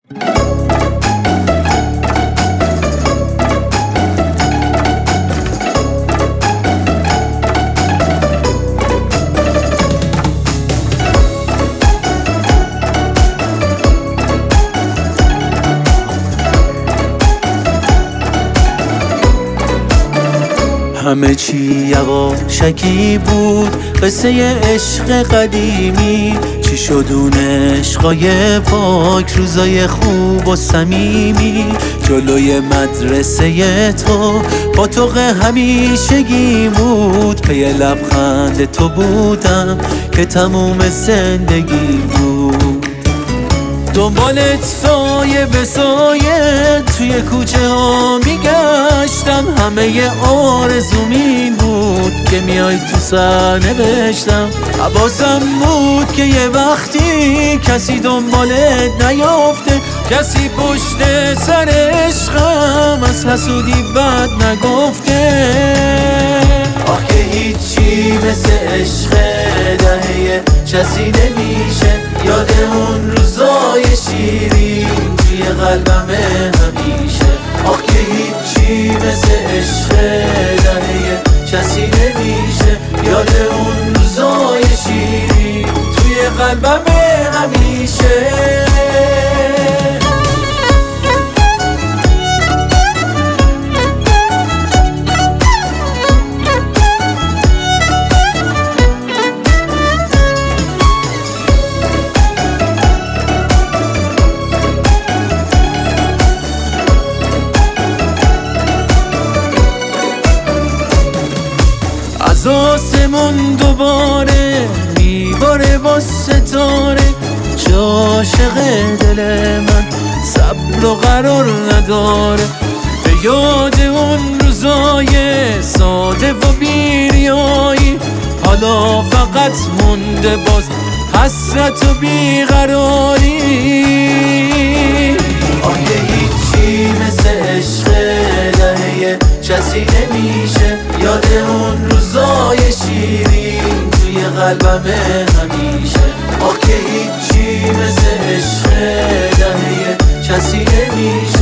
همه چی یواشکی بود، قصه عشق قدیمی. چی شد اون عشقای پاک، روزای خوب و صمیمی. جلوی مدرسه تو پاتوق همیشگی بود، پی لبخند تو بودم که تموم زندگی بود. دنبالت سایه به سایه توی کوچه ها میگشتم، همه آرزوم این بود که میای تو سر نوشتم. حواسم بود که یه وقتی کسی دنبالت نیافته، کسی پشت سر عشقم از حسودی بد نگفته. آخ که هیچی مثل عشق دهه کسی نمیشه، یاد اون روزای شیرین توی قلبم همیشه. آخ که هیچی مثل عشق دهه کسی نمیشه، یاد اون روزای شیرین توی قلبم همیشه. از آسمون دوباره میباره با ستاره، چه عاشق دل من صبر و قرار نداره. به یاد اون روزای ساده و بیریایی، حالا فقط مونده باز حسرت و بیقراری. آخه هیچی مثل عشق دهه کسی نمیشه، یاد اون روزای شیرین توی قلبم همیشه. آخ که هیچی مثل عشق دهه کسی نمیشه،